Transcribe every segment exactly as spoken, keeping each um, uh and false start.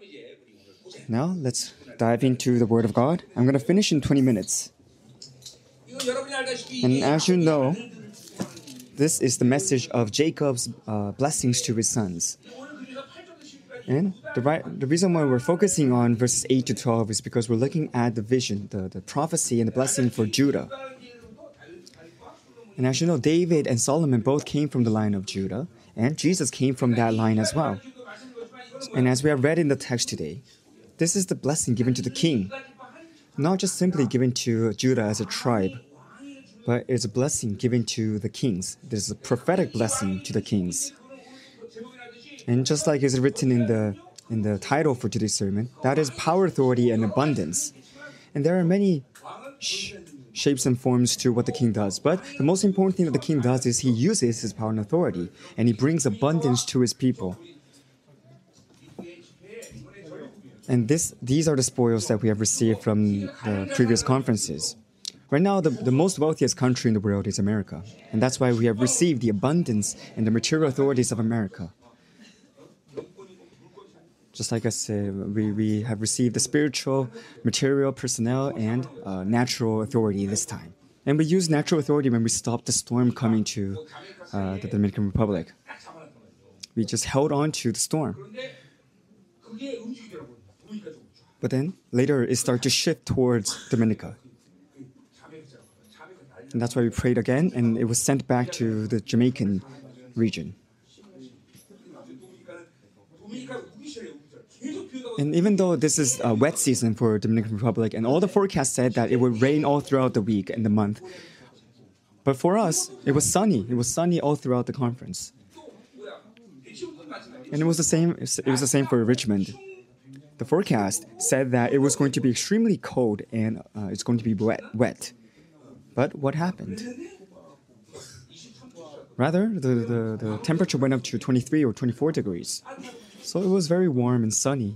Now, let's dive into the Word of God. I'm going to finish in twenty minutes. And as you know, this is the message of Jacob's uh, blessings to his sons. And the, right, the reason why we're focusing on verses eight to twelve is because we're looking at the vision, the, the prophecy and the blessing for Judah. And as you know, David and Solomon both came from the line of Judah, and Jesus came from that line as well. And as we have read in the text today, this is the blessing given to the king, not just simply given to Judah as a tribe, but it's a blessing given to the kings. There's a prophetic blessing to the kings. And just like is written in the in the title for today's sermon, that is power, authority, and abundance. And there are many sh- shapes and forms to what the king does. But the most important thing that the king does is he uses his power and authority, and he brings abundance to his people. And this, these are the spoils that we have received from the previous conferences. Right now, the, the most wealthiest country in the world is America. And that's why we have received the abundance and the material authorities of America. Just like I said, we, we have received the spiritual, material, personnel, and uh, natural authority this time. And we use natural authority when we stopped the storm coming to uh, the Dominican Republic. We just held on to the storm. But then, later, it started to shift towards Dominica. And that's why we prayed again, and it was sent back to the Jamaican region. And even though this is a wet season for Dominican Republic, and all the forecasts said that it would rain all throughout the week and the month, but for us, it was sunny. It was sunny all throughout the conference. And it was the same. It was the same for Richmond. The forecast said that it was going to be extremely cold and uh, it's going to be wet. Wet. But what happened? Rather, the, the, the temperature went up to twenty-three or twenty-four degrees. So it was very warm and sunny.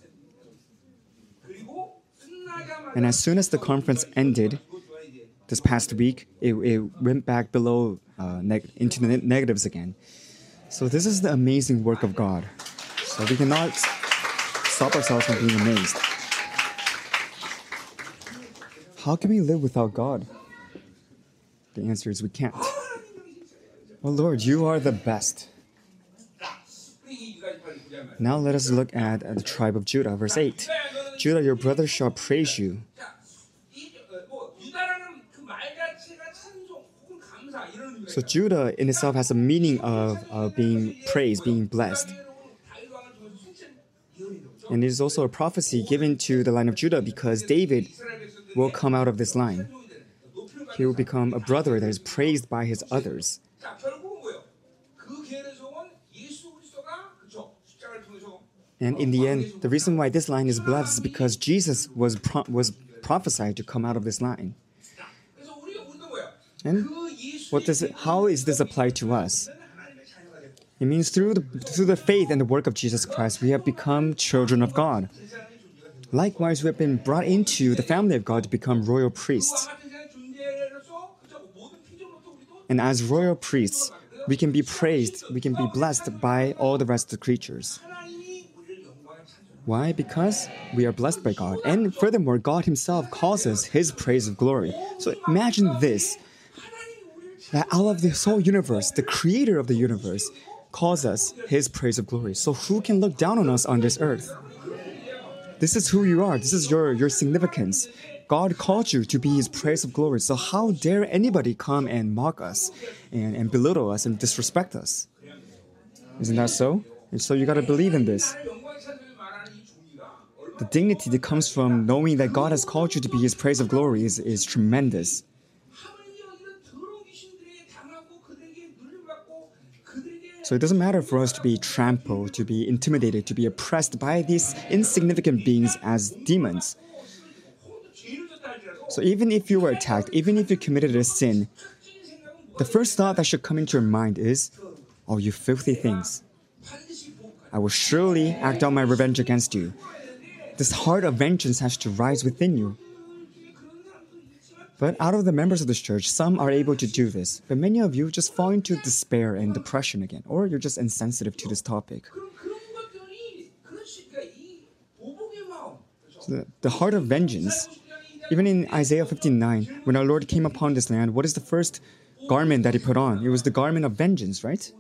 And as soon as the conference ended this past week, it, it went back below, uh, neg- into the ne- negatives again. So this is the amazing work of God. So we cannot stop ourselves from being amazed. How can we live without God? The answer is we can't. Oh Lord, you are the best. Now let us look at, at the tribe of Judah, verse eight. Judah, your brother shall praise you. So Judah in itself has a meaning of uh, being praised, being blessed. And it is also a prophecy given to the line of Judah because David will come out of this line. He will become a brother that is praised by his others. And in the end, the reason why this line is blessed is because Jesus was pro- was prophesied to come out of this line. And what does it, how is this applied to us? It means through the, through the faith and the work of Jesus Christ, we have become children of God. Likewise, we have been brought into the family of God to become royal priests. And as royal priests, we can be praised, we can be blessed by all the rest of the creatures. Why? Because we are blessed by God. And furthermore, God himself calls us his praise of glory. So imagine this, that out of this whole universe, the creator of the universe calls us his praise of glory. So who can look down on us on this earth? This is who you are. This is your, your significance. God called you to be his praise of glory. So how dare anybody come and mock us and, and belittle us and disrespect us? Isn't that so? And so you got to believe in this. The dignity that comes from knowing that God has called you to be his praise of glory is, is tremendous. So it doesn't matter for us to be trampled, to be intimidated, to be oppressed by these insignificant beings as demons. So even if you were attacked, even if you committed a sin, the first thought that should come into your mind is, oh, you filthy things. I will surely act out my revenge against you. This heart of vengeance has to rise within you. But out of the members of this church, some are able to do this. But many of you just fall into despair and depression again. Or you're just insensitive to this topic. the, the heart of vengeance. Even in Isaiah fifty-nine, when our Lord came upon this land, what is the first garment that he put on? It was the garment of vengeance, right?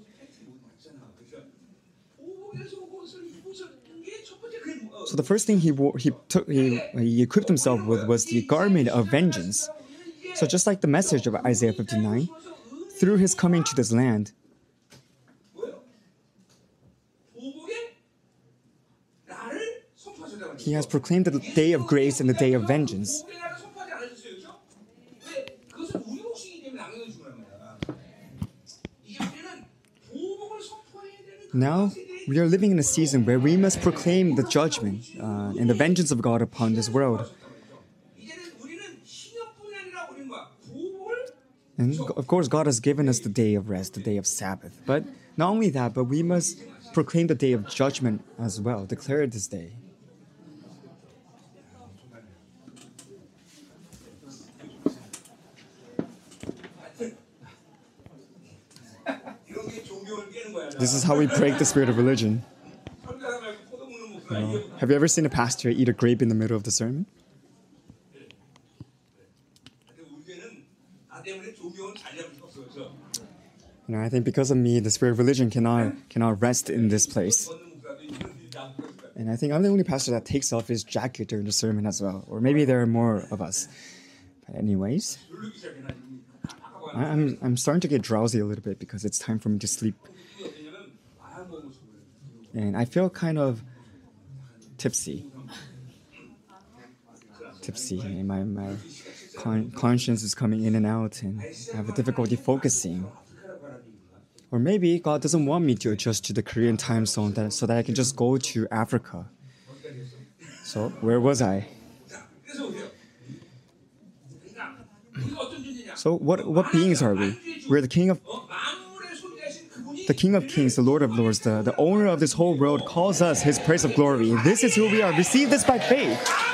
So the first thing he wore, he took, he, he equipped himself with was the garment of vengeance. So just like the message of Isaiah fifty-nine, through his coming to this land, he has proclaimed the day of grace and the day of vengeance. Now, we are living in a season where we must proclaim the judgment uh, and the vengeance of God upon this world. And of course, God has given us the day of rest, the day of Sabbath. But not only that, but we must proclaim the day of judgment as well, declare this day. This is how we break the spirit of religion. You know, have you ever seen a pastor eat a grape in the middle of the sermon? You know, I think because of me, the spirit of religion cannot cannot rest in this place. And I think I'm the only pastor that takes off his jacket during the sermon as well. Or maybe there are more of us. But anyways, I'm I'm starting to get drowsy a little bit because it's time for me to sleep. And I feel kind of tipsy. Tipsy. And my, my con- conscience is coming in and out, and I have a difficulty focusing. Or maybe God doesn't want me to adjust to the Korean time zone that, so that I can just go to Africa. So, where was I? So, what, what beings are we? We're the king of The King of Kings, the Lord of Lords, the, the owner of this whole world calls us his praise of glory. This is who we are. Receive this by faith.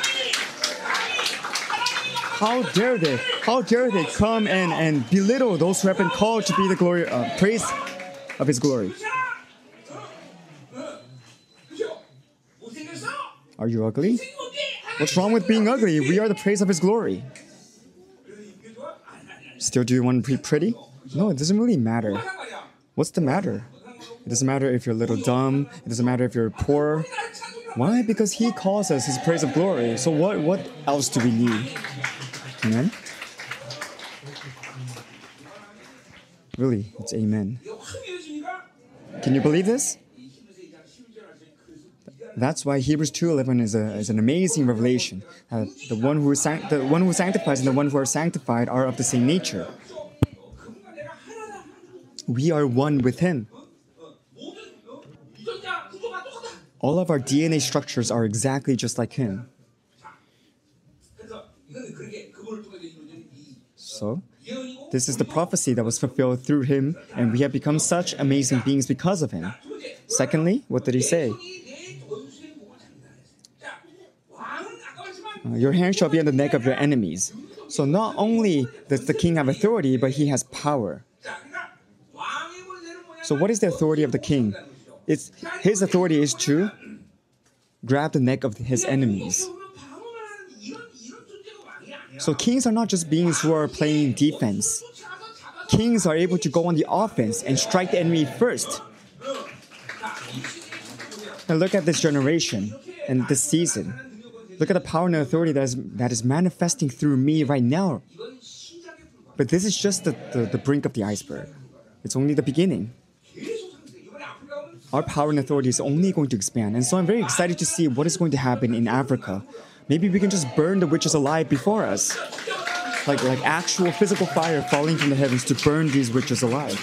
How dare they? How dare they come and, and belittle those who have been called to be the glory, uh, praise of his glory? Are you ugly? What's wrong with being ugly? We are the praise of his glory. Still, do you want to be pretty? No, it doesn't really matter. What's the matter? It doesn't matter if you're a little dumb. It doesn't matter if you're poor. Why? Because he calls us his praise of glory. So what, what else do we need? Amen? Really, it's amen. Can you believe this? That's why Hebrews two eleven is, a, is an amazing revelation. Uh, the, one who sanct- the one who sanctifies and the one who are sanctified are of the same nature. We are one with him. All of our D N A structures are exactly just like him. So, this is the prophecy that was fulfilled through him, and we have become such amazing beings because of him. Secondly, what did he say? Uh, your hand shall be on the neck of your enemies. So not only does the king have authority, but he has power. So what is the authority of the king? It's, his authority is to grab the neck of his enemies. So kings are not just beings who are playing defense. Kings are able to go on the offense and strike the enemy first. Now look at this generation and this season. Look at the power and authority that is, that is manifesting through me right now. But this is just the, the, the brink of the iceberg. It's only the beginning. Our power and authority is only going to expand. And so I'm very excited to see what is going to happen in Africa. Maybe we can just burn the witches alive before us. Like, like actual physical fire falling from the heavens to burn these witches alive.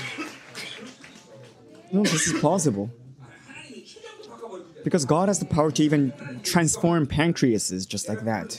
No, this is plausible. Because God has the power to even transform pancreases just like that.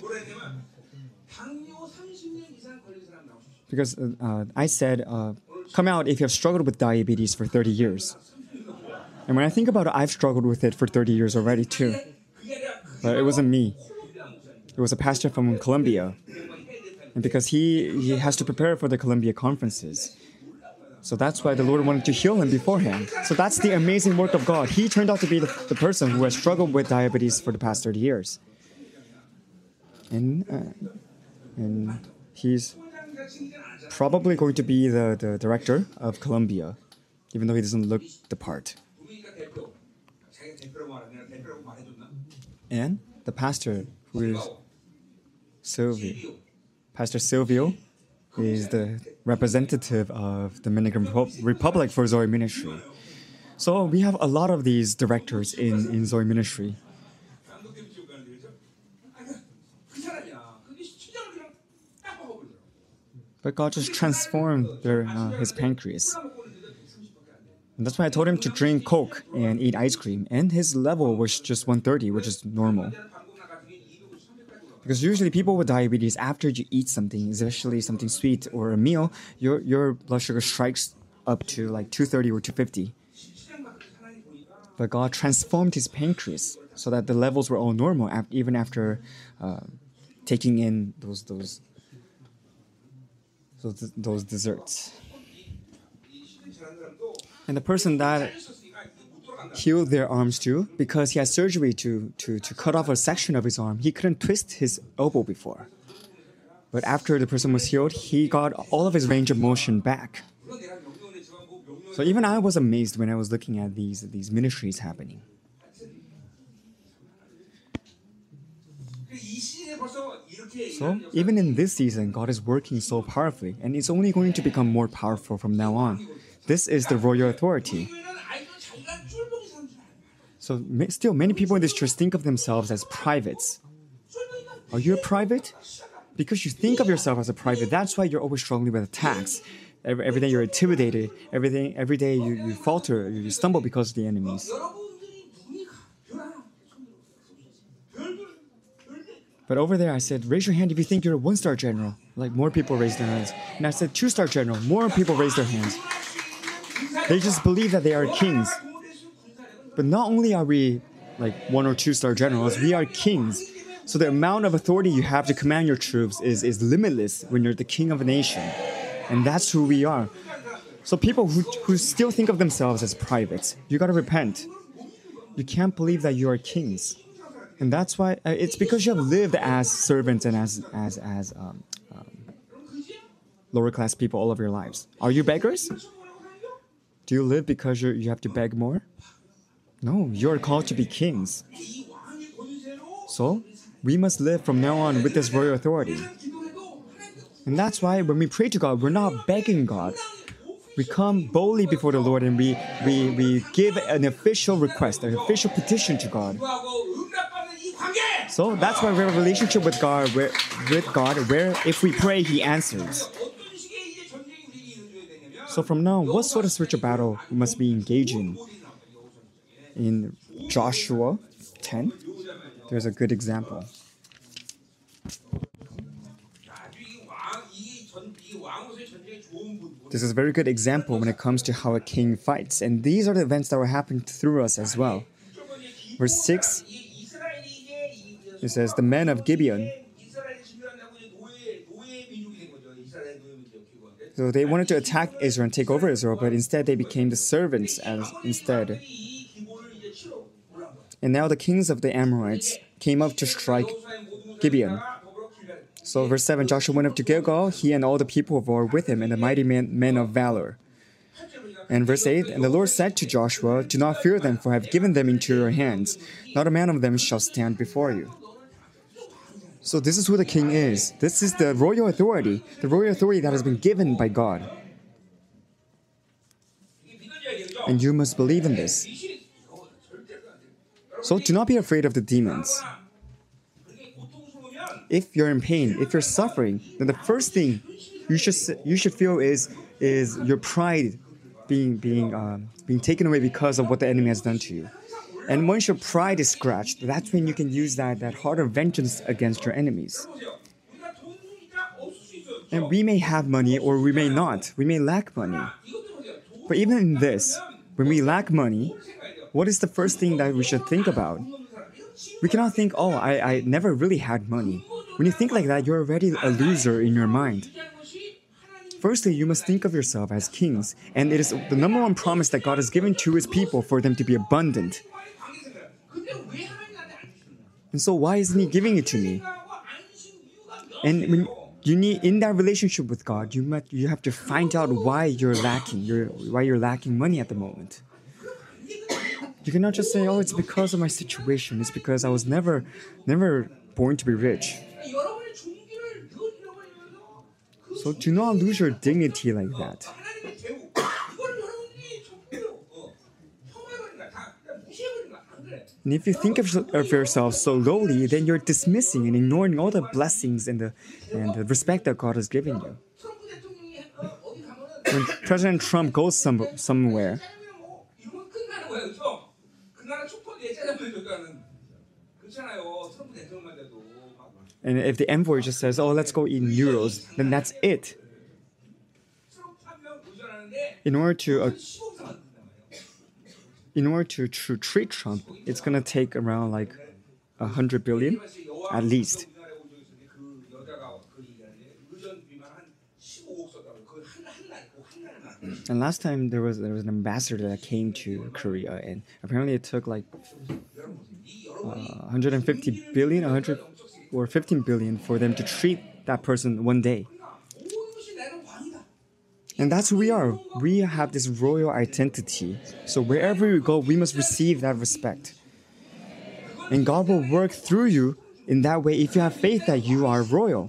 Because uh, I said, uh, come out if you have struggled with diabetes for thirty years. And when I think about it, I've struggled with it for thirty years already too. But it wasn't me. It was a pastor from Colombia. And because he, he has to prepare for the Columbia conferences. So that's why the Lord wanted to heal him beforehand. So that's the amazing work of God. He turned out to be the, the person who has struggled with diabetes for the past thirty years. and uh, and he's probably going to be the, the director of Columbia, even though he doesn't look the part. And the pastor, who is Silvio, Pastor Silvio, is the representative of the Dominican Republic for Zoe Ministry. So we have a lot of these directors in, in Zoe Ministry. But God just transformed their, uh, his pancreas. And that's why I told him to drink Coke and eat ice cream. And his level was just one thirty, which is normal. Because usually people with diabetes, after you eat something, especially something sweet or a meal, your, your blood sugar strikes up to like two thirty or two fifty. But God transformed his pancreas so that the levels were all normal, even after uh, taking in those those those, those desserts. And the person that healed their arms too, because he had surgery to, to, to cut off a section of his arm, he couldn't twist his elbow before. But after the person was healed, he got all of his range of motion back. So even I was amazed when I was looking at these, these ministries happening. So even in this season, God is working so powerfully, and it's only going to become more powerful from now on. This is the royal authority. So still, many people in this church think of themselves as privates. Are you a private? Because you think of yourself as a private, that's why you're always struggling with attacks. Every, every day you're intimidated. Everything, every day you, you falter, you stumble because of the enemies. But over there I said, raise your hand if you think you're a one-star general. Like more people raised their hands. And I said, two-star general. More people raised their hands. They just believe that they are kings. But not only are we like one or two-star generals, we are kings. So the amount of authority you have to command your troops is, is limitless when you're the king of a nation. And that's who we are. So people who, who still think of themselves as privates, you gotta repent. You can't believe that you are kings. And that's why, uh, it's because you have lived as servants and as, as, as um, um, lower class people all of your lives. Are you beggars? Do you live because you're, you have to beg more? No, you're called to be kings. So, we must live from now on with this royal authority. And that's why when we pray to God, we're not begging God. We come boldly before the Lord and we, we, we give an official request, an official petition to God. So that's why we have a relationship with God, where, with God, where if we pray, He answers. So from now, what sort of spiritual battle we must be engaging? In Joshua ten, there's a good example. This is a very good example when it comes to how a king fights. And these are the events that were happening through us as well. Verse six, it says, the men of Gibeon. So they wanted to attack Israel and take over Israel, but instead they became the servants as instead. And now the kings of the Amorites came up to strike Gibeon. So verse seven, Joshua went up to Gilgal, he and all the people who were with him, and the mighty men, men of valor. And verse eight, and the Lord said to Joshua, do not fear them, for I have given them into your hands. Not a man of them shall stand before you. So this is who the king is. This is the royal authority, the royal authority that has been given by God. And you must believe in this. So do not be afraid of the demons. If you're in pain, if you're suffering, then the first thing you should you should feel is is your pride being being um, being taken away because of what the enemy has done to you. And once your pride is scratched, that's when you can use that, that heart of vengeance against your enemies. And we may have money or we may not. We may lack money. But even in this, when we lack money, what is the first thing that we should think about? We cannot think, oh, I, I never really had money. When you think like that, you're already a loser in your mind. Firstly, you must think of yourself as kings. And it is the number one promise that God has given to His people for them to be abundant. And so why isn't He giving it to me? And when you need in that relationship with God, you might you have to find out why you're lacking, you're, why you're lacking money at the moment. You cannot just say, "Oh, it's because of my situation. It's because I was never, never born to be rich." So do not lose your dignity like that. And if you think of, of yourself so lowly, then you're dismissing and ignoring all the blessings and the and the respect that God has given you. When President Trump goes some, somewhere, and if the envoy just says, "Oh, let's go eat euros," then that's it. In order to uh, in order to, to treat Trump, it's gonna take around like a hundred billion, at least. And last time there was there was an ambassador that came to Korea, and apparently it took like uh, one hundred fifty billion, one hundred or fifteen billion for them to treat that person one day. And that's who we are. We have this royal identity. So wherever we go, we must receive that respect. And God will work through you in that way if you have faith that you are royal.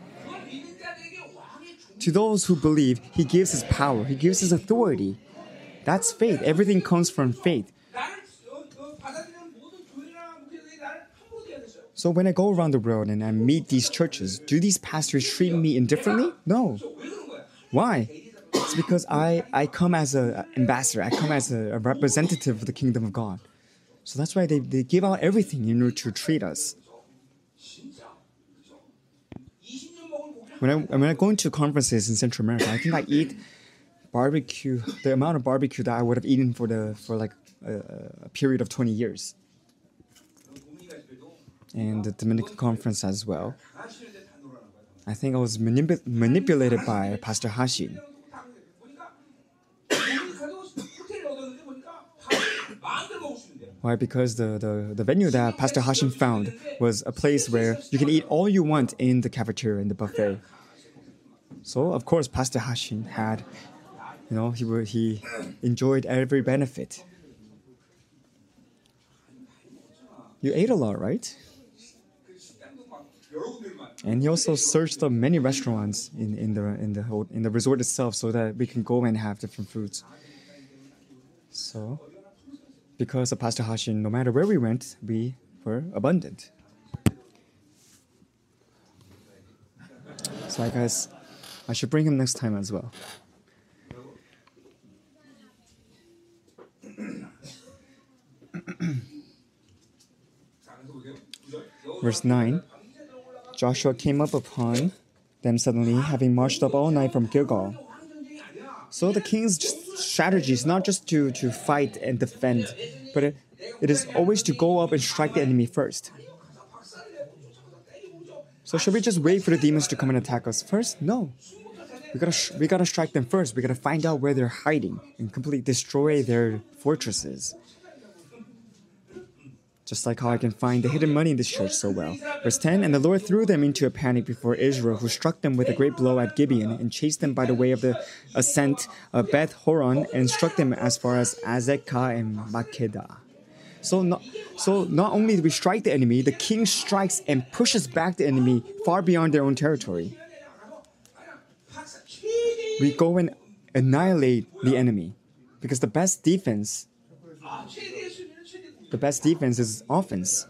To those who believe, He gives His power, He gives His authority. That's faith. Everything comes from faith. So when I go around the world and I meet these churches, do these pastors treat me indifferently? No. Why? It's because I, I come as an ambassador. I come as a, a representative of the kingdom of God. So that's why they, they give out everything in order to treat us. When I, when I go into conferences in Central America, I think I eat barbecue, the amount of barbecue that I would have eaten for the for like a, a period of twenty years. And the Dominican conference as well. I think I was manip- manipulated by Pastor Hashin. Why? Because the, the, the venue that Pastor Hashin found was a place where you can eat all you want in the cafeteria, in the buffet. So, of course, Pastor Hashin had, you know, he, were, he enjoyed every benefit. You ate a lot, right? And he also searched up many restaurants in, in the in the whole, in the resort itself so that we can go and have different foods. So, because of Pastor Hashin, no matter where we went, we were abundant. So I guess I should bring him next time as well. Verse nine. Joshua came up upon them suddenly, having marched up all night from Gilgal. So the king's strategy is not just to, to fight and defend, but it, it is always to go up and strike the enemy first. So should we just wait for the demons to come and attack us first? No. We gotta, we gotta strike them first. We gotta find out where they're hiding and completely destroy their fortresses. Just like how I can find the hidden money in this church so well. Verse ten, and the Lord threw them into a panic before Israel, who struck them with a great blow at Gibeon, and chased them by the way of the ascent of Beth Horon, and struck them as far as Azekah and Makkedah. So not, so not only do we strike the enemy, the king strikes and pushes back the enemy far beyond their own territory. We go and annihilate the enemy, because the best defense The best defense is offense.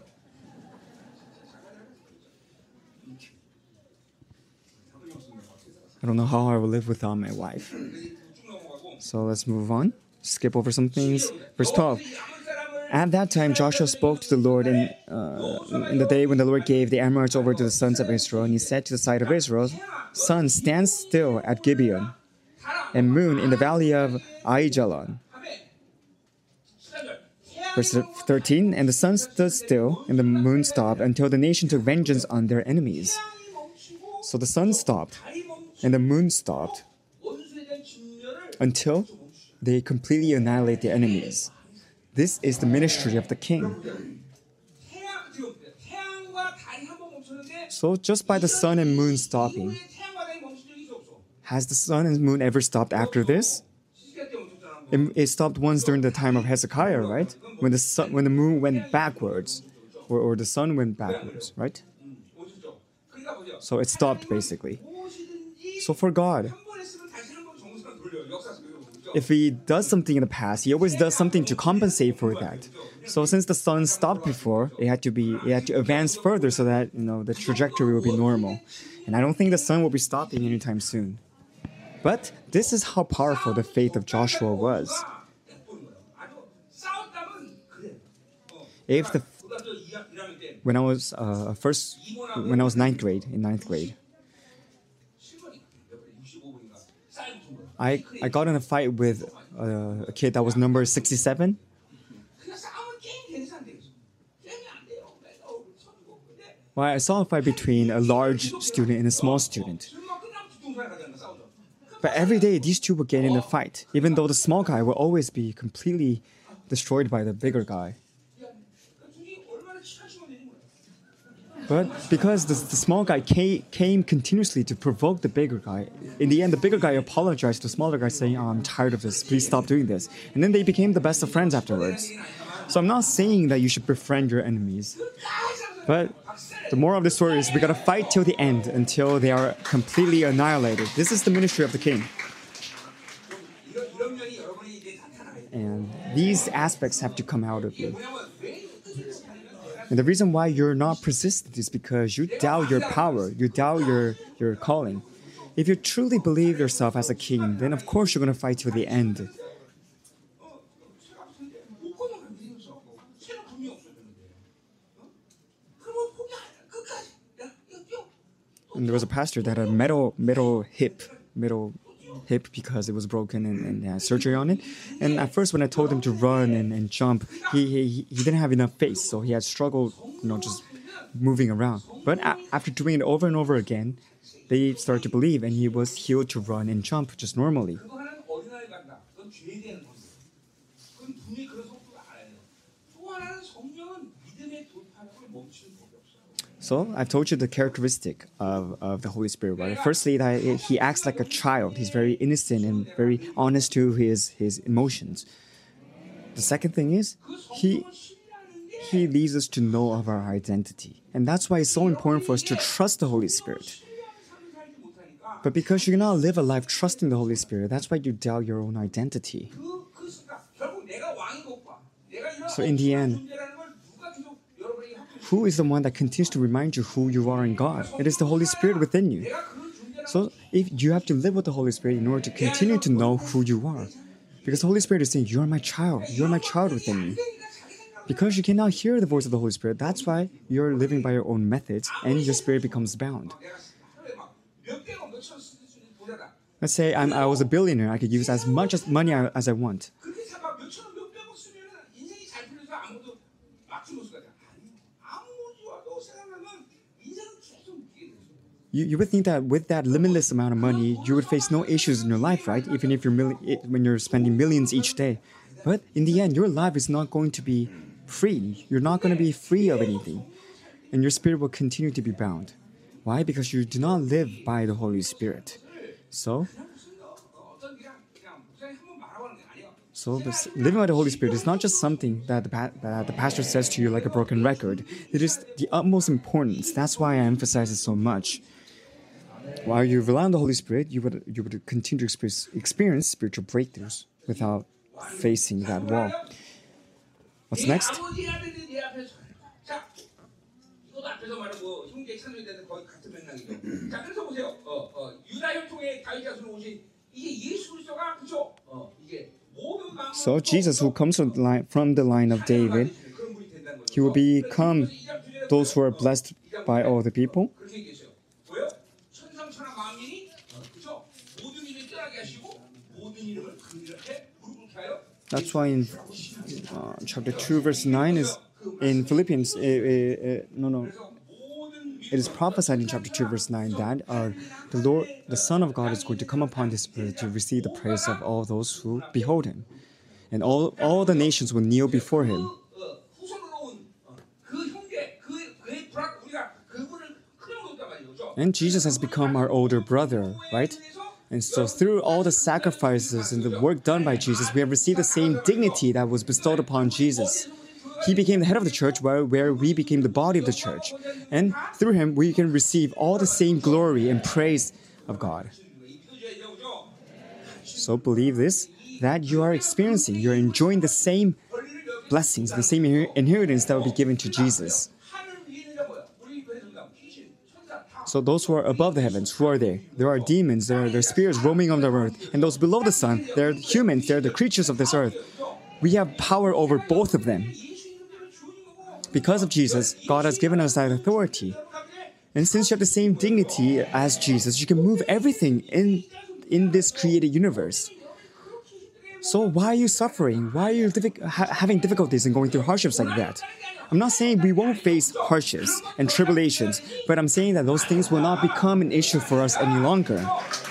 I don't know how I will live without my wife. So let's move on. Skip over some things. Verse twelve. At that time, Joshua spoke to the Lord in, uh, in the day when the Lord gave the Amorites over to the sons of Israel. And he said to the side of Israel, Sun, stand still at Gibeon, and moon in the valley of Aijalon. Verse thirteen, and the sun stood still, and the moon stopped, until the nation took vengeance on their enemies. So the sun stopped, and the moon stopped, until they completely annihilate the enemies. This is the ministry of the king. So just by the sun and moon stopping, has the sun and moon ever stopped after this? It, it stopped once during the time of Hezekiah, right? When the sun, when the moon went backwards, or, or the sun went backwards, right? So it stopped basically. So for God, if He does something in the past, He always does something to compensate for that. So since the sun stopped before, it had to be it had to advance further so that you know the trajectory will be normal. And I don't think the sun will be stopping anytime soon. But this is how powerful the faith of Joshua was. If the when I was uh, first when I was ninth grade in ninth grade, I I got in a fight with uh, a kid that was number sixty-seven. Well, I saw a fight between a large student and a small student. But every day, these two would get in a fight, even though the small guy will always be completely destroyed by the bigger guy. But because the, the small guy came, came continuously to provoke the bigger guy, in the end, the bigger guy apologized to the smaller guy saying, oh, I'm tired of this, please stop doing this. And then they became the best of friends afterwards. So I'm not saying that you should befriend your enemies. But the moral of the story is we gotta fight till the end, until they are completely annihilated. This is the ministry of the king. And these aspects have to come out of you. And the reason why you're not persistent is because you doubt your power, you doubt your, your calling. If you truly believe yourself as a king, then of course you're gonna fight till the end. And there was a pastor that had a metal metal hip, metal hip because it was broken and, and had surgery on it. And at first, when I told him to run and, and jump, he, he he didn't have enough faith, so he had struggled, you know, just moving around. But a- after doing it over and over again, they started to believe, and he was healed to run and jump just normally. So I've told you the characteristic of, of the Holy Spirit, right? Firstly, that he acts like a child. He's very innocent and very honest to his, his emotions. The second thing is, he, he leads us to know of our identity. And that's why it's so important for us to trust the Holy Spirit. But because you cannot live a life trusting the Holy Spirit, that's why you doubt your own identity. So in the end, who is the one that continues to remind you who you are in God? It is the Holy Spirit within you. So if you have to live with the Holy Spirit in order to continue to know who you are. Because the Holy Spirit is saying, you're my child. You're my child within me. Because you cannot hear the voice of the Holy Spirit, that's why you're living by your own methods and your spirit becomes bound. Let's say I'm, I was a billionaire. I could use as much as money as I want. You, you would think that with that limitless amount of money, you would face no issues in your life, right? Even if you're milli- when you're spending millions each day. But in the end, your life is not going to be free. You're not going to be free of anything. And your spirit will continue to be bound. Why? Because you do not live by the Holy Spirit. So, so this, living by the Holy Spirit is not just something that the, pa- that the pastor says to you like a broken record. It is the utmost importance. That's why I emphasize it so much. While you rely on the Holy Spirit, you would you would continue to experience, experience spiritual breakthroughs without facing that wall. What's next? So Jesus, who comes from the line, from the line of David, he will become those who are blessed by all the people. That's why in uh, chapter two, verse nine is in Philippians. Uh, uh, uh, no, no. It is prophesied in chapter two, verse nine that uh, the Lord, the Son of God, is going to come upon this spirit to receive the praise of all those who behold him, and all all the nations will kneel before him. And Jesus has become our older brother, right? And so through all the sacrifices and the work done by Jesus, we have received the same dignity that was bestowed upon Jesus. He became the head of the church, where, where we became the body of the church. And through him, we can receive all the same glory and praise of God. So believe this, that you are experiencing, you're enjoying the same blessings, the same inheritance that will be given to Jesus. So those who are above the heavens, who are they? There are demons, there are, there are spirits roaming on the earth. And those below the sun, they're humans, they're the creatures of this earth. We have power over both of them. Because of Jesus, God has given us that authority. And since you have the same dignity as Jesus, you can move everything in, in this created universe. So why are you suffering? Why are you diffi- ha- having difficulties and going through hardships like that? I'm not saying we won't face hardships and tribulations, but I'm saying that those things will not become an issue for us any longer.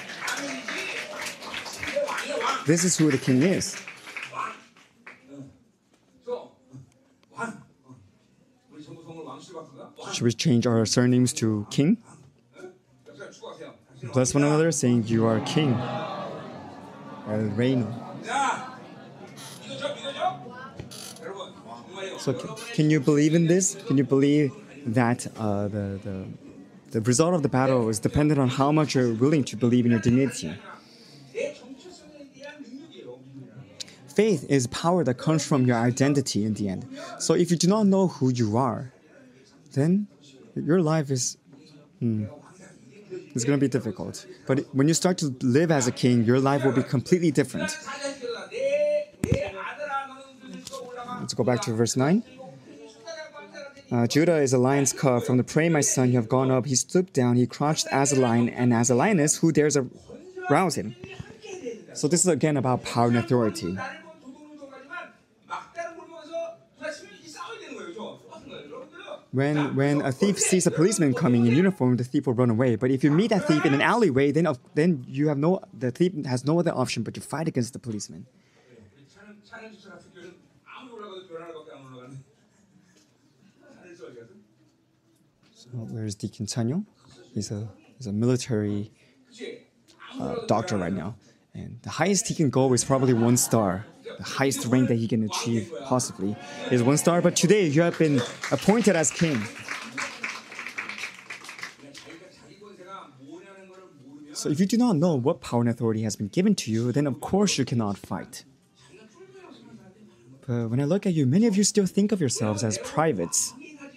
This is who the King is. Should we change our surnames to King? Bless one another, saying, "You are King." El Reino. So, can you believe in this? Can you believe that uh, the, the the result of the battle is dependent on how much you're willing to believe in your dignity? Faith is power that comes from your identity in the end. So, if you do not know who you are, then your life is hmm, it's going to be difficult. But when you start to live as a king, your life will be completely different. Let's go back to verse nine. Uh, Judah is a lion's cub. From the prey, my son, you have gone up. He stooped down. He crouched as a lion, and as a lioness, who dares arouse him? So this is again about power and authority. When when a thief sees a policeman coming in uniform, the thief will run away. But if you meet that thief in an alleyway, then then you have no the thief has no other option but to fight against the policeman. So where's Deacon Chanyo? He's a he's a military uh, doctor right now, and the highest he can go is probably one star. The highest rank that he can achieve possibly is one star. But today you have been appointed as king. So if you do not know what power and authority has been given to you, then of course you cannot fight. But when I look at you, many of you still think of yourselves as privates.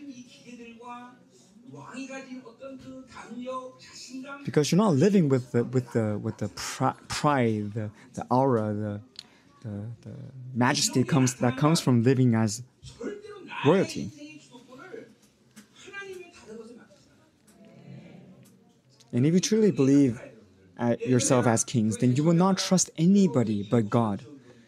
Because you're not living with the with the with the pri- pride, the, the aura, the The, the majesty comes that comes from living as royalty. And if you truly believe at yourself as kings, then you will not trust anybody but God.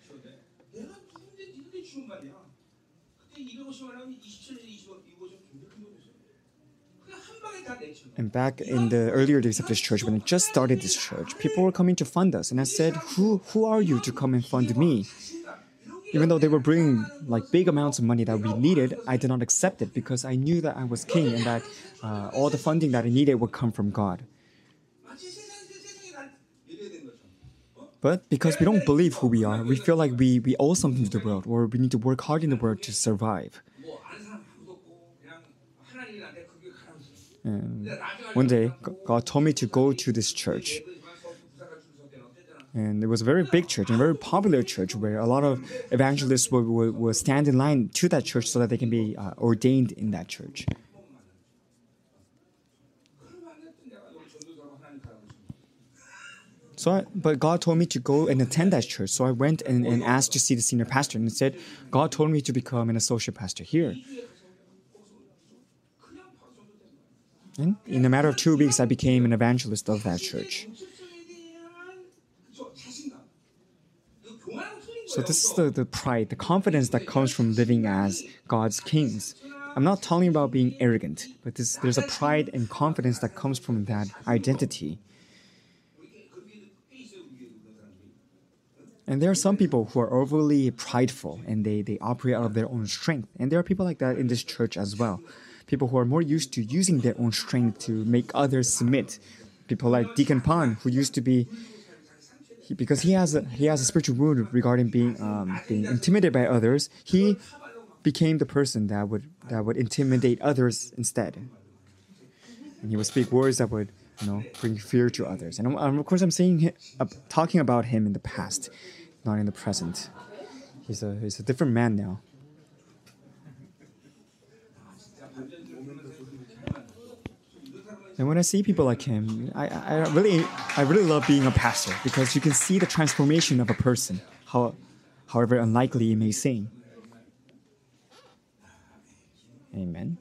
And back in the earlier days of this church, when I just started this church, people were coming to fund us. And I said, who, who are you to come and fund me? Even though they were bringing like big amounts of money that we needed, I did not accept it because I knew that I was king and that uh, all the funding that I needed would come from God. But because we don't believe who we are, we feel like we, we owe something to the world, or we need to work hard in the world to survive. And one day, God told me to go to this church. And it was a very big church, and a very popular church, where a lot of evangelists will, will, will stand in line to that church so that they can be uh, ordained in that church. So, I, but God told me to go and attend that church. So I went and, and asked to see the senior pastor, and said, God told me to become an associate pastor here. And in a matter of two weeks, I became an evangelist of that church. So this is the, the pride, the confidence that comes from living as God's kings. I'm not talking about being arrogant, but this, there's a pride and confidence that comes from that identity. And there are some people who are overly prideful, and they, they operate out of their own strength. And there are people like that in this church as well. people who are more used to using their own strength to make others submit. People like Deacon Pan, who used to be, he, because he has a he has a spiritual wound regarding being um, being intimidated by others. He became the person that would that would intimidate others instead, and he would speak words that would, you know, bring fear to others. And um, of course, I'm saying uh, talking about him in the past, not in the present. He's a he's a different man now. And when I see people like him, I, I really I really love being a pastor, because you can see the transformation of a person, how, however unlikely it may seem. Amen.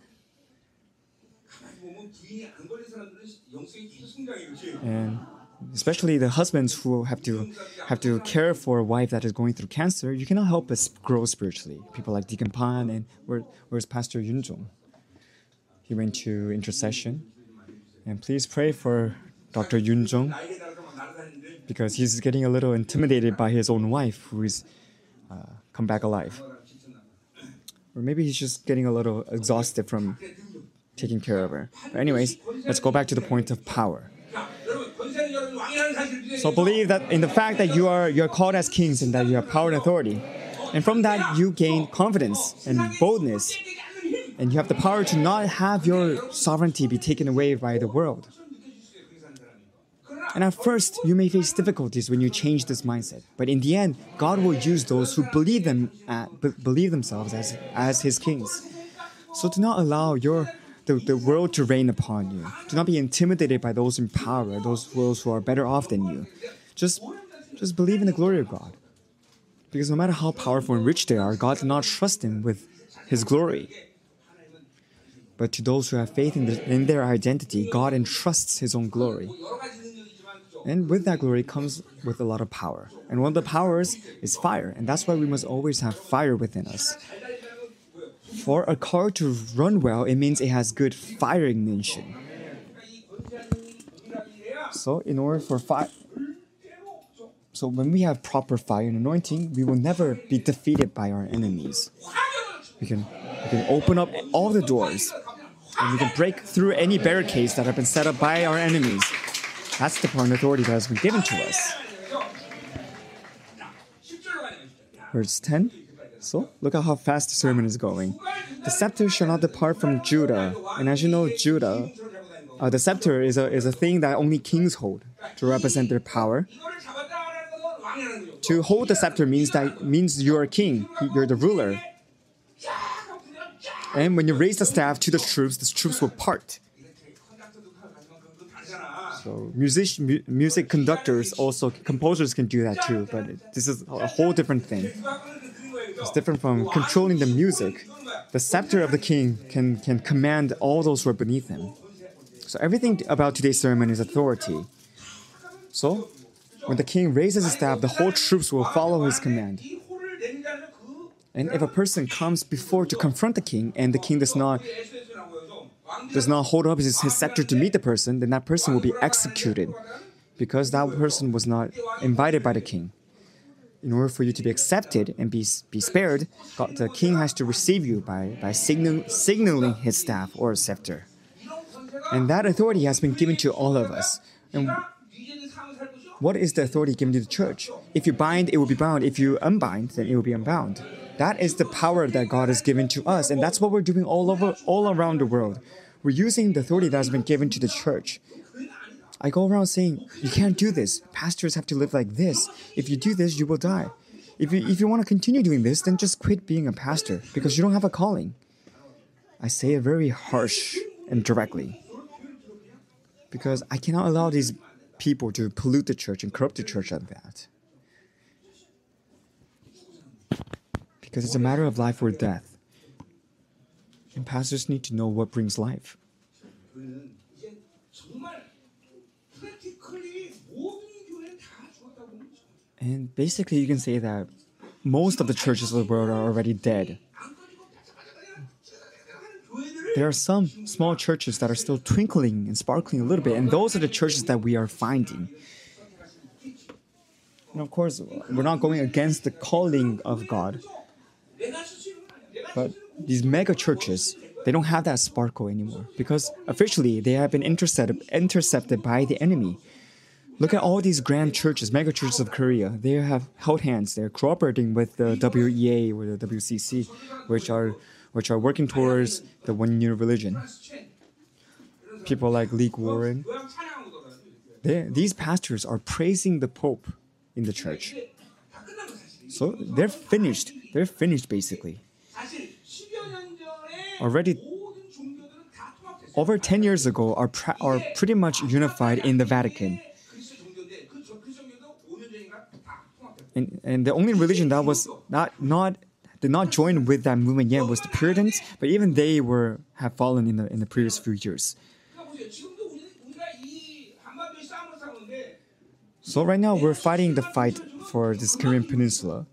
And especially the husbands who have to have to care for a wife that is going through cancer, you cannot help but grow spiritually. People like Deacon Pan, and where, where's Pastor Yun Jong? He went to intercession. And please pray for Doctor Yun Jong, because he's getting a little intimidated by his own wife, who is uh, come back alive. Or maybe he's just getting a little exhausted from taking care of her. But anyways, let's go back to the point of power. So believe that in the fact that you are you are called as kings and that you have power and authority. And from that you gain confidence and boldness. And you have the power to not have your sovereignty be taken away by the world. And at first, you may face difficulties when you change this mindset. But in the end, God will use those who believe them at, b- believe themselves as, as His kings. So do not allow your the, the world to reign upon you. Do not be intimidated by those in power, those, those who are better off than you. Just, just believe in the glory of God. Because no matter how powerful and rich they are, God did not trust them with His glory. But to those who have faith in, the, in their identity, God entrusts His own glory. And with that glory comes with a lot of power. And one of the powers is fire. And that's why we must always have fire within us. For a car to run well, it means it has good fire ignition. So in order for fire... So when we have proper fire and anointing, we will never be defeated by our enemies. We can, we can open up all the doors, and we can break through any barricades that have been set up by our enemies. That's the power and authority that has been given to us. Verse ten. So, look at how fast the sermon is going. The scepter shall not depart from Judah. And as you know, Judah, uh, the scepter is a, is a thing that only kings hold to represent their power. To hold the scepter means that means you're a king, you're the ruler. And when you raise the staff to the troops, the troops will part. So music, mu- music conductors, also composers can do that too, but it, this is a whole different thing. It's different from controlling the music. The scepter of the king can, can command all those who are beneath him. So everything about today's sermon is authority. So when the king raises his staff, the whole troops will follow his command. And if a person comes before to confront the king, and the king does not does not hold up his, his scepter to meet the person, then that person will be executed, because that person was not invited by the king. In order for you to be accepted and be be spared, God, the king has to receive you by by signal, signaling his staff or scepter. And that authority has been given to all of us. And what is the authority given to the church? If you bind, it will be bound. If you unbind, then it will be unbound. That is the power that God has given to us, and that's what we're doing all over, all around the world. We're using the authority that has been given to the church. I go around saying, you can't do this. Pastors have to live like this. If you do this, you will die. If you, if you want to continue doing this, then just quit being a pastor, because you don't have a calling. I say it very harsh and directly, because I cannot allow these people to pollute the church and corrupt the church like that. Because it's a matter of life or death. And pastors need to know what brings life. And basically you can say that most of the churches of the world are already dead. There are some small churches that are still twinkling and sparkling a little bit, and those are the churches that we are finding. And of course, we're not going against the calling of God. But these mega churches, They don't have that sparkle anymore because officially they have been intercepted, intercepted by the enemy. Look at all these grand churches, mega churches of Korea. They have held hands. They're cooperating with the W E A or the W C C, which are which are working towards the one-year religion. People like Lee Warren. They, these pastors are praising the Pope in the church. So they're finished. They're finished basically. Already, over ten years ago, are, pra- are pretty much unified in the Vatican. And, and the only religion that was not, not did not join with that movement yet was the Puritans, but even they were have fallen in the in the previous few years. So right now we're fighting the fight for this Korean peninsula.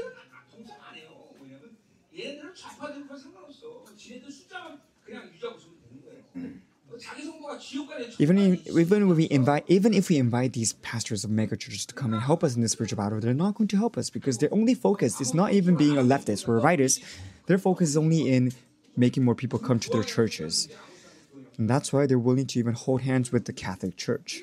Even in, even if we invite even if we invite these pastors of mega churches to come and help us in this spiritual battle, they're not going to help us because their only focus is not even being a leftist or a rightist. Their focus is only in making more people come to their churches. And that's why they're willing to even hold hands with the Catholic Church.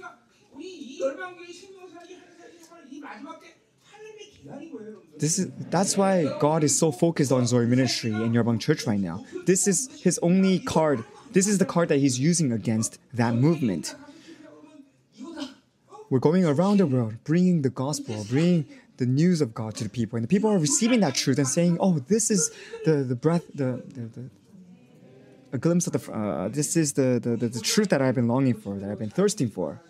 This is that's why God is so focused on Zoe Ministry and Yerbang Church right now. This is his only card. This is the card that he's using against that movement. We're going around the world, bringing the gospel, bringing the news of God to the people, and the people are receiving that truth and saying, "Oh, this is the the breath, the the, the a glimpse of the uh, this is the, the the the truth that I've been longing for, that I've been thirsting for."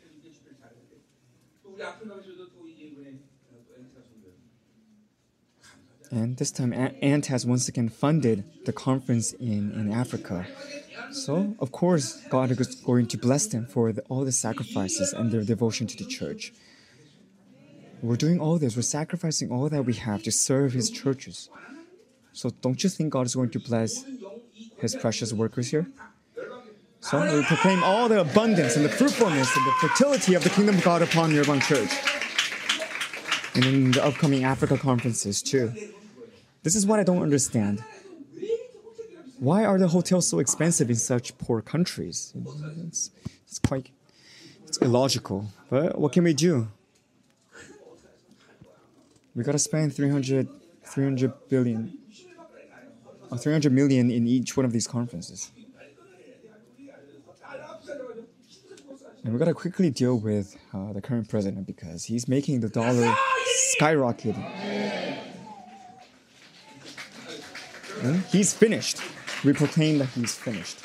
And this time, Ant has once again funded the conference in, in Africa. So, of course, God is going to bless them for the, all the sacrifices and their devotion to the church. We're doing all this. We're sacrificing all that we have to serve His churches. So don't you think God is going to bless His precious workers here? So we proclaim all the abundance and the fruitfulness and the fertility of the kingdom of God upon Yerbang Church. And in the upcoming Africa conferences too. This is what I don't understand. Why are the hotels so expensive in such poor countries? It's, it's quite it's illogical. But what can we do? We gotta spend three hundred, three hundred billion, or three hundred million in each one of these conferences. And we gotta quickly deal with uh, the current president because he's making the dollar skyrocket. And he's finished. We proclaim that he's finished.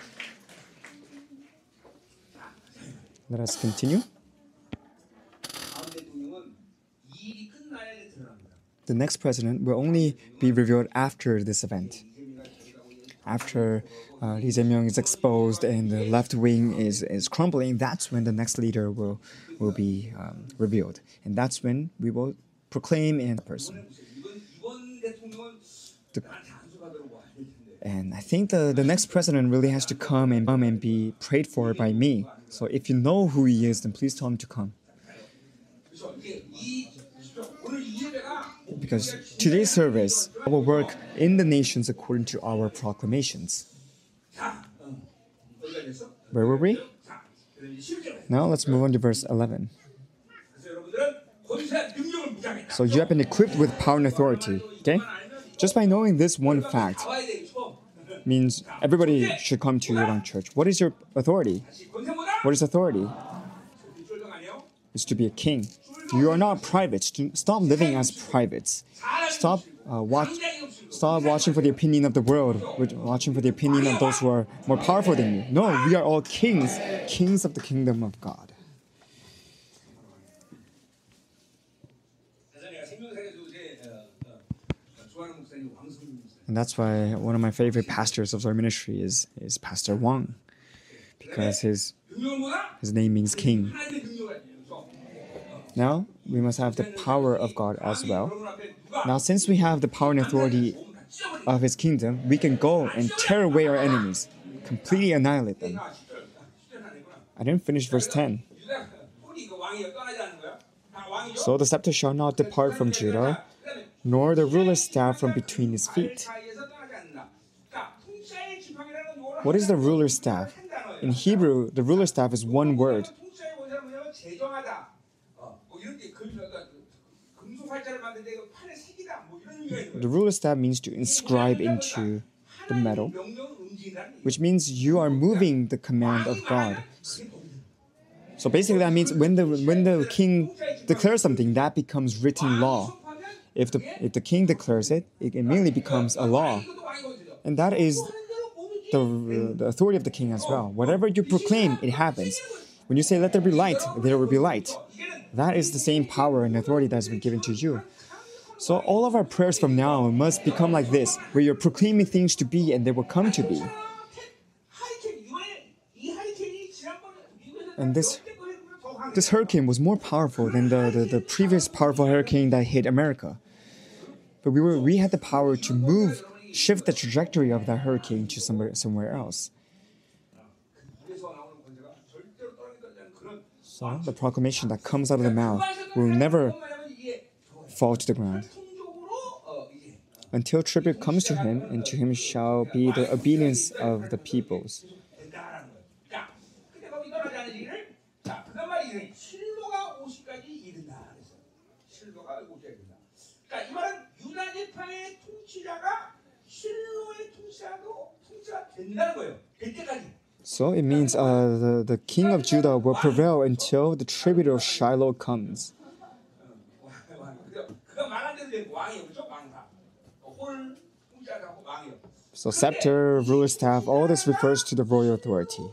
Let us continue. The next president will only be revealed after this event. After uh, Lee Jae-myung is exposed and the left wing is, is crumbling, that's when the next leader will, will be um, revealed. And that's when we will proclaim in person. The, and I think the, the next president really has to come and come and be prayed for by me. So if you know who he is, then please tell him to come. Because today's service will work in the nations according to our proclamations. Where were we? Now let's move on to verse eleven. So you have been equipped with power and authority, okay? Just by knowing this one fact means everybody should come to Yerbang Church. What is your authority? What is authority? It's to be a king. You are not privates. Stop living as privates. Stop uh, watch. Stop watching for the opinion of the world. Watching for the opinion of those who are more powerful than you. No, we are all kings, kings of the kingdom of God. And that's why one of my favorite pastors of our ministry is is Pastor Wang, because his his name means king. Now, we must have the power of God as well. Now, since we have the power and authority of His kingdom, we can go and tear away our enemies, completely annihilate them. I didn't finish verse ten. So the scepter shall not depart from Judah, nor the ruler's staff from between his feet. What is the ruler's staff? In Hebrew, the ruler's staff is one word. The ruler's staff means to inscribe into the metal, which means you are moving the command of God. So basically that means when the when the king declares something, that becomes written law. If the if the king declares it, it immediately becomes a law. And that is the, the authority of the king as well. Whatever you proclaim, it happens. When you say, let there be light, there will be light. That is the same power and authority that has been given to you. So all of our prayers from now on must become like this, where you're proclaiming things to be and they will come to be. And this this hurricane was more powerful than the, the, the previous powerful hurricane that hit America. But we were we had the power to move, shift the trajectory of that hurricane to somewhere somewhere else. So the proclamation that comes out of the mouth will never fall to the ground until tribute comes to him, and to him shall be the obedience of the peoples. So it means uh, the, the king of Judah will prevail until the tribute of Shiloh comes. So scepter, ruler staff, all this refers to the royal authority.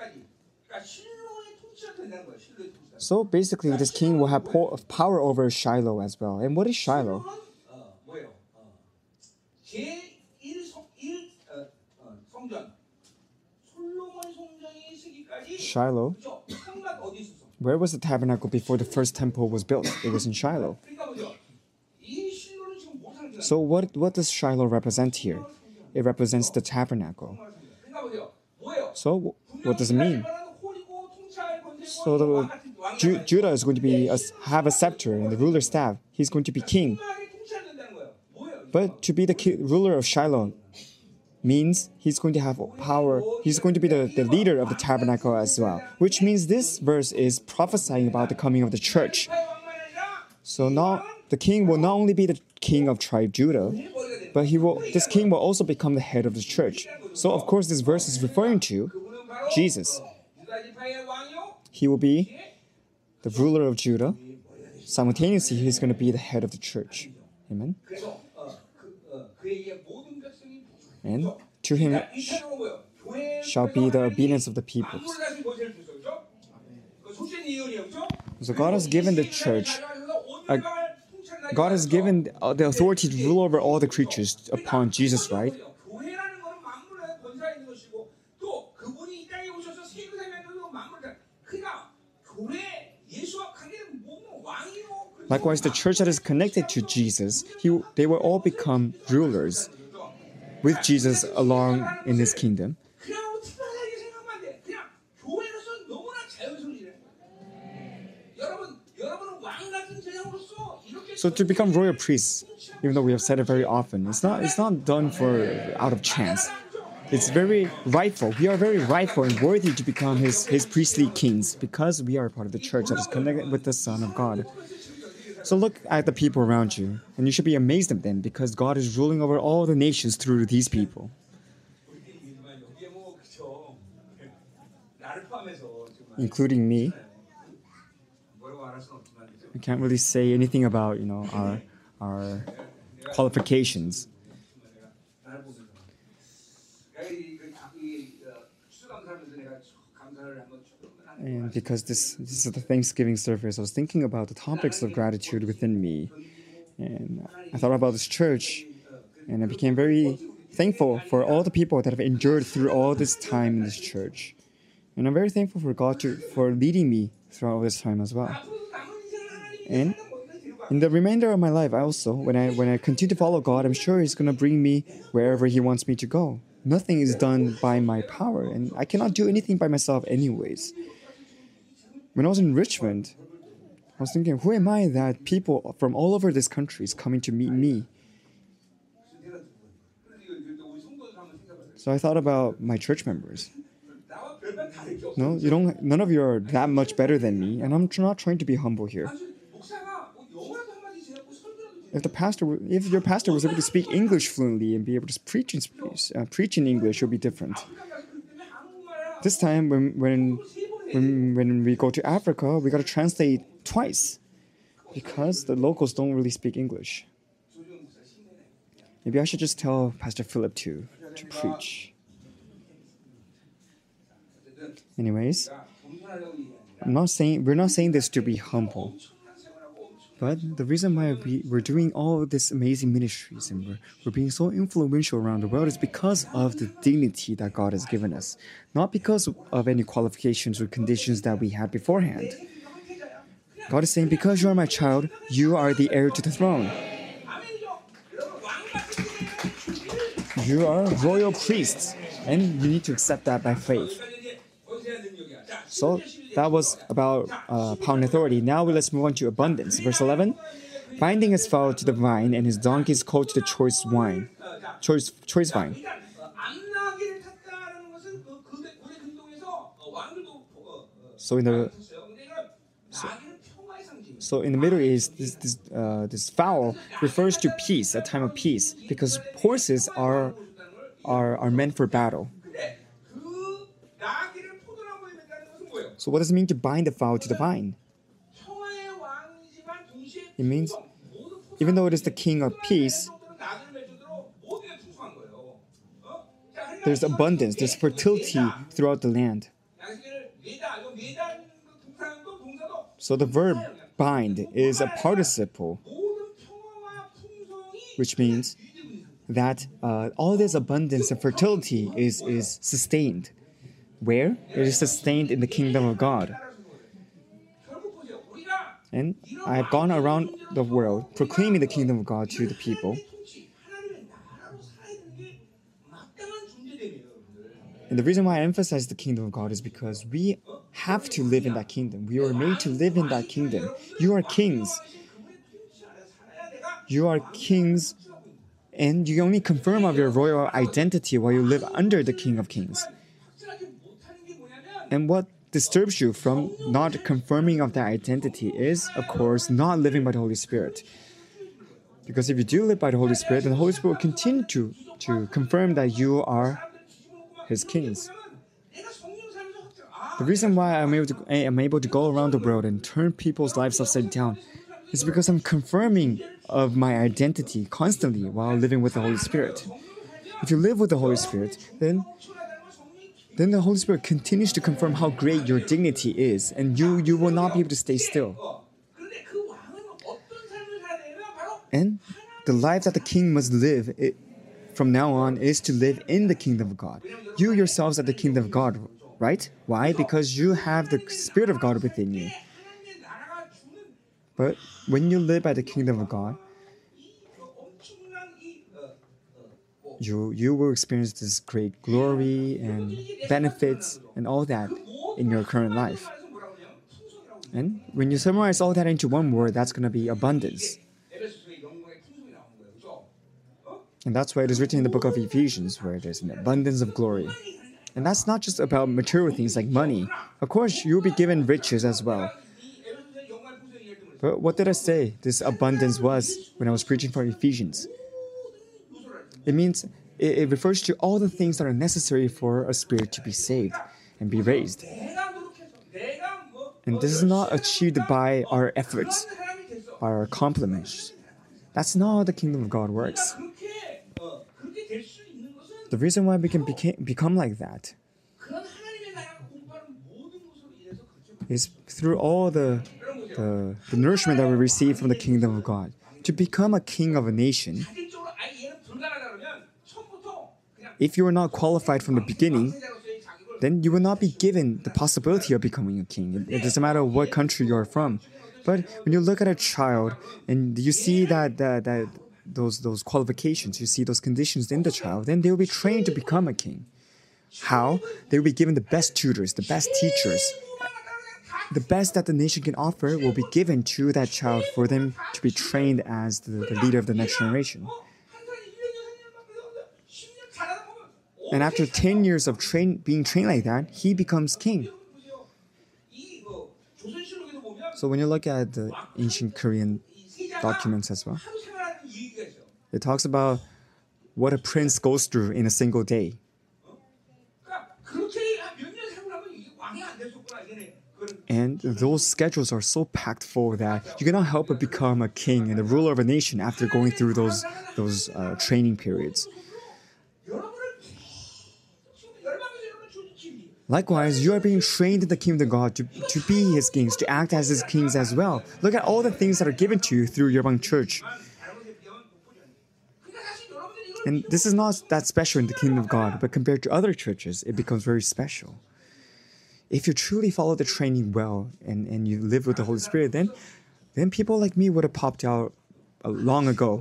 So basically this king will have power over Shiloh as well. And what is Shiloh? Shiloh. Where was the tabernacle before the first temple was built? It was in Shiloh. So what, what does Shiloh represent here? It represents the tabernacle. So what does it mean? So the, Ju- Judah is going to be a, have a scepter and the ruler's staff. He's going to be king. But to be the ki- ruler of Shiloh means he's going to have power. He's going to be the, the leader of the tabernacle as well. Which means this verse is prophesying about the coming of the church. So now the king will not only be the king of tribe Judah, but he will. This king will also become the head of the church. So of course this verse is referring to Jesus. He will be the ruler of Judah. Simultaneously, he's going to be the head of the church. Amen. And to him sh- shall be the obedience of the peoples. So God has given the church, a, God has given the authority to rule over all the creatures upon Jesus, right? Likewise, the church that is connected to Jesus, he, they will all become rulers with Jesus along in his kingdom. So to become royal priests, even though we have said it very often, it's not it's not done for out of chance. It's very rightful. We are very rightful and worthy to become his, his priestly kings because we are part of the church that is connected with the Son of God. So look at the people around you, and you should be amazed at them because God is ruling over all the nations through these people. Including me. I can't really say anything about, you know, our our qualifications. And because this, this is the Thanksgiving service, I was thinking about the topics of gratitude within me. And I thought about this church, and I became very thankful for all the people that have endured through all this time in this church. And I'm very thankful for God to, for leading me throughout all this time as well. And in the remainder of my life, I also, when I when I continue to follow God, I'm sure He's going to bring me wherever He wants me to go. Nothing is done by my power, and I cannot do anything by myself anyways. When I was in Richmond, I was thinking, who am I that people from all over this country is coming to meet me? So I thought about my church members. No, you don't. None of you are that much better than me, and I'm not trying to be humble here. If the pastor, if your pastor was able to speak English fluently and be able to preach in, uh, preach in English, it would be different. This time, when when when when we go to Africa, we got to translate twice because the locals don't really speak English. Maybe I should just tell Pastor Philip to to preach. Anyways, I'm not saying we're not saying this to be humble. But the reason why we, we're doing all these amazing ministries and we're, we're being so influential around the world is because of the dignity that God has given us, not because of any qualifications or conditions that we had beforehand. God is saying, because you are my child, you are the heir to the throne. You are royal priests, and you need to accept that by faith. So that was about uh, power and authority. Now let's move on to abundance. Verse eleven. Binding his foal to the vine and his donkey's colt to the choice wine, choice choice vine. So in the so, so in the Middle East, this this uh, this fowl refers to peace, a time of peace, because horses are are are meant for battle. So what does it mean to bind the fowl to the vine? It means, even though it is the king of peace, there's abundance, there's fertility throughout the land. So the verb bind is a participle, which means that uh, all this abundance and fertility is, is sustained. Where? It is sustained in the kingdom of God. And I have gone around the world proclaiming the kingdom of God to the people. And the reason why I emphasize the kingdom of God is because we have to live in that kingdom. We are made to live in that kingdom. You are kings. You are kings, and you only confirm of your royal identity while you live under the King of Kings. And what disturbs you from not confirming of that identity is, of course, not living by the Holy Spirit. Because if you do live by the Holy Spirit, then the Holy Spirit will continue to, to confirm that you are His kings. The reason why I'm able to I'm able to go around the world and turn people's lives upside down is because I'm confirming of my identity constantly while living with the Holy Spirit. If you live with the Holy Spirit, then then the Holy Spirit continues to confirm how great your dignity is, and you, you will not be able to stay still. And the life that the king must live it, from now on is to live in the kingdom of God. You yourselves are the kingdom of God, right? Why? Because you have the Spirit of God within you. But when you live by the kingdom of God, you you will experience this great glory and benefits and all that in your current life. And when you summarize all that into one word, that's going to be abundance. And that's why it is written in the book of Ephesians, where there's an abundance of glory. And that's not just about material things like money. Of course, you'll be given riches as well. But what did I say this abundance was when I was preaching for Ephesians? It means, it, it refers to all the things that are necessary for a spirit to be saved and be raised. And this is not achieved by our efforts, by our accomplishments. That's not how the kingdom of God works. The reason why we can beca- become like that is through all the, the, the nourishment that we receive from the kingdom of God. To become a king of a nation, if you are not qualified from the beginning, then you will not be given the possibility of becoming a king. It, it doesn't matter what country you are from. But when you look at a child and you see that, that, that those, those qualifications, you see those conditions in the child, then they will be trained to become a king. How? They will be given the best tutors, the best teachers. The best that the nation can offer will be given to that child for them to be trained as the, the leader of the next generation. And after ten years of train, being trained like that, he becomes king. So when you look at the ancient Korean documents as well, it talks about what a prince goes through in a single day. And those schedules are so packed full that you cannot help but become a king and the ruler of a nation after going through those, those uh, training periods. Likewise, you are being trained in the kingdom of God to, to be His kings, to act as His kings as well. Look at all the things that are given to you through Yeobang Church. And this is not that special in the kingdom of God, but compared to other churches, it becomes very special. If you truly follow the training well and, and you live with the Holy Spirit, then, then people like me would have popped out uh, long ago.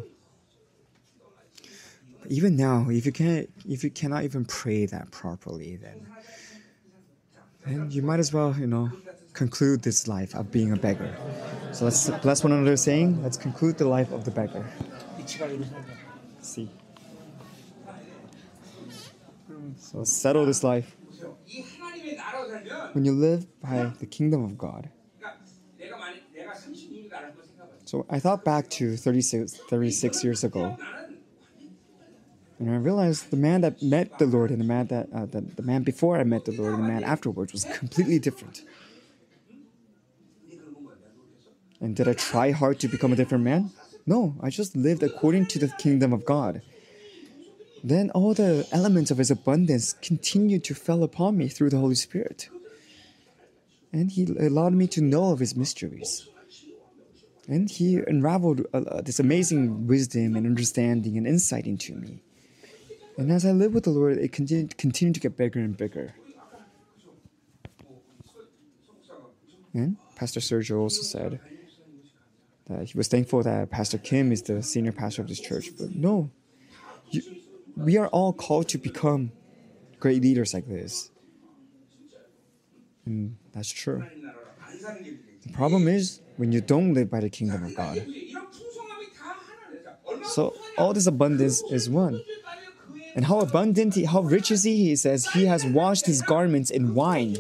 But even now, if you can't, if you cannot even pray that properly, then, then you might as well, you know, conclude this life of being a beggar. So let's bless one another, saying, let's conclude the life of the beggar. See. So settle this life. When you live by the kingdom of God. So I thought back to thirty-six, thirty-six years ago, and I realized the man that met the Lord and the man that uh, the, the man before I met the Lord and the man afterwards was completely different. And did I try hard to become a different man? No, I just lived according to the kingdom of God. Then all the elements of His abundance continued to fall upon me through the Holy Spirit. And He allowed me to know of His mysteries. And He unraveled uh, this amazing wisdom and understanding and insight into me. And as I lived with the Lord, it continued, continued to get bigger and bigger. And Pastor Sergio also said that he was thankful that Pastor Kim is the senior pastor of this church. But no, you, we are all called to become great leaders like this. And that's true. The problem is when you don't live by the kingdom of God. So all this abundance is one. And how abundant, he, how rich is he? He says he has washed his garments in wine,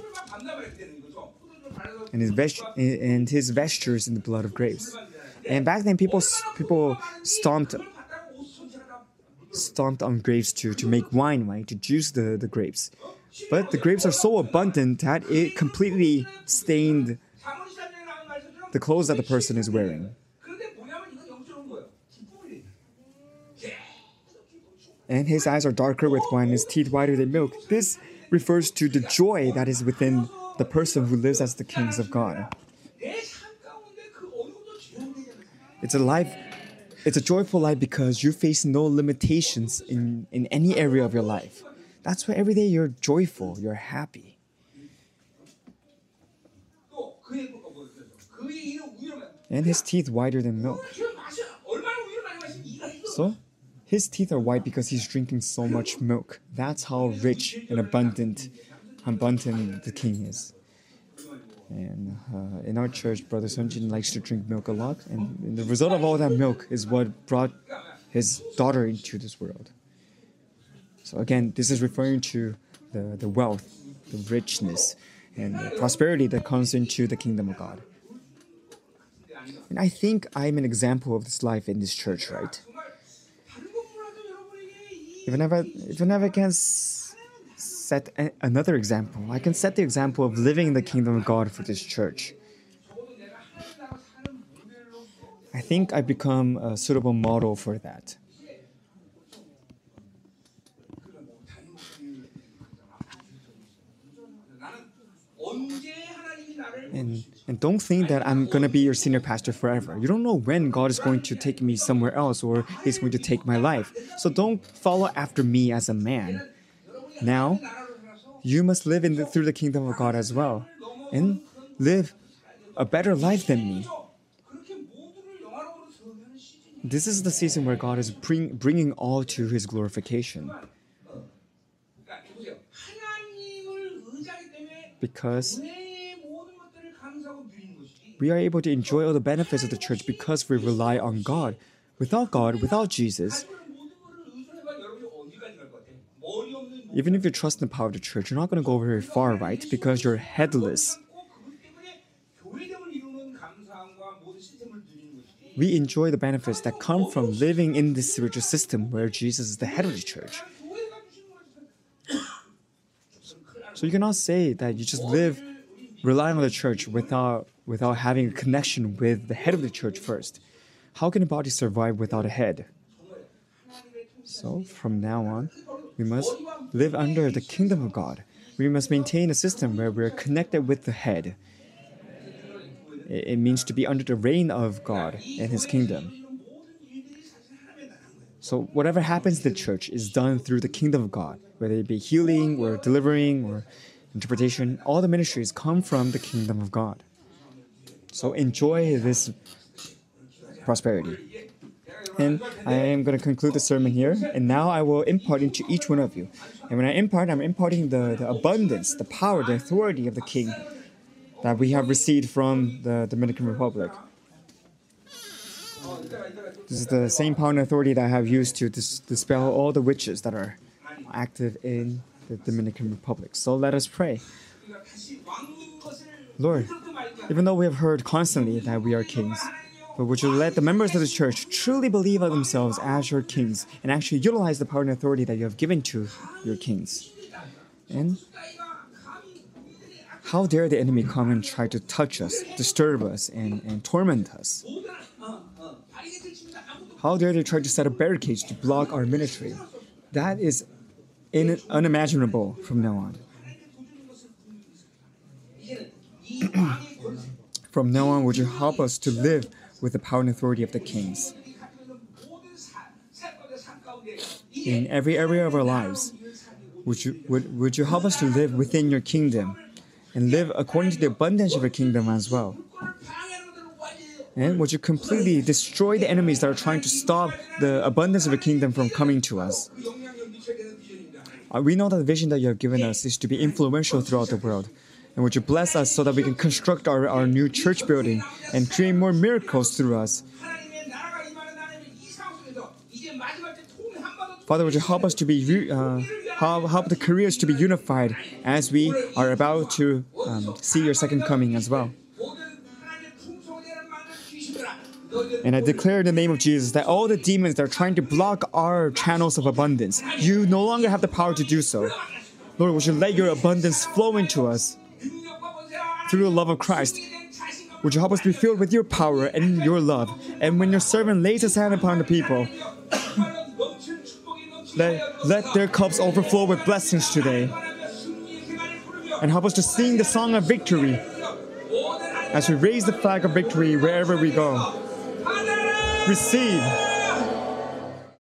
and his vest- and his vestures in the blood of grapes. And back then, people people stomped stomped on grapes to, to make wine, right? To juice the, the grapes. But the grapes are so abundant that it completely stained the clothes that the person is wearing. And his eyes are darker with wine, his teeth whiter than milk. This refers to the joy that is within the person who lives as the kings of God. It's a life, it's a joyful life because you face no limitations in, in any area of your life. That's why every day you're joyful, you're happy. And his teeth whiter than milk. So, his teeth are white because he's drinking so much milk. That's how rich and abundant, abundant the king is. And uh, in our church, Brother Sunjin likes to drink milk a lot. And, and the result of all that milk is what brought his daughter into this world. So again, this is referring to the, the wealth, the richness, and the prosperity that comes into the kingdom of God. And I think I'm an example of this life in this church, right? If I never, if I never can s- set a- another example, I can set the example of living in the kingdom of God for this church. I think I become a suitable model for that. And, and don't think that I'm going to be your senior pastor forever. You don't know when God is going to take me somewhere else or He's going to take my life. So don't follow after me as a man. Now, you must live in the, through the kingdom of God as well. And live a better life than me. This is the season where God is bring, bringing all to His glorification. Because we are able to enjoy all the benefits of the church because we rely on God. Without God, without Jesus, Even if you trust in the power of the church, you're not going to go very far, right? Because you're headless. We enjoy the benefits that come from living in this spiritual system where Jesus is the head of the church. So you cannot say that you just live relying on the church without, without having a connection with the head of the church first. How can a body survive without a head? So from now on, we must live under the kingdom of God. We must maintain a system where we're connected with the head. It means to be under the reign of God and His kingdom. So whatever happens in the church is done through the kingdom of God, whether it be healing or delivering or interpretation. All the ministries come from the kingdom of God. So enjoy this prosperity. And I am going to conclude the sermon here. And now I will impart into each one of you. And when I impart, I'm imparting the, the abundance, the power, the authority of the King that we have received from the Dominican Republic. This is the same power and authority that I have used to dis- dispel all the witches that are active in the Dominican Republic. So let us pray. Lord, even though we have heard constantly that we are kings, but would you let the members of the church truly believe of themselves as your kings and actually utilize the power and authority that you have given to your kings? And how dare the enemy come and try to touch us, disturb us, and, and torment us? How dare they try to set up barricades to block our ministry? That is in, unimaginable from now on. From now on, would you help us to live with the power and authority of the kings? In every area of our lives, would you, would, would you help us to live within your kingdom and live according to the abundance of your kingdom as well? And would you completely destroy the enemies that are trying to stop the abundance of your kingdom from coming to us? Uh, we know that the vision that you have given us is to be influential throughout the world. And would you bless us so that we can construct our, our new church building and create more miracles through us? Father, would you help us to be, uh, help, help the Koreans to be unified as we are about to um, see your second coming as well. And I declare in the name of Jesus that all the demons that are trying to block our channels of abundance, you no longer have the power to do so. Lord, would you let your abundance flow into us through the love of Christ? Would you help us be filled with your power and your love? And when your servant lays his hand upon the people, let, let their cups overflow with blessings today. And help us to sing the song of victory as we raise the flag of victory wherever we go. Receive.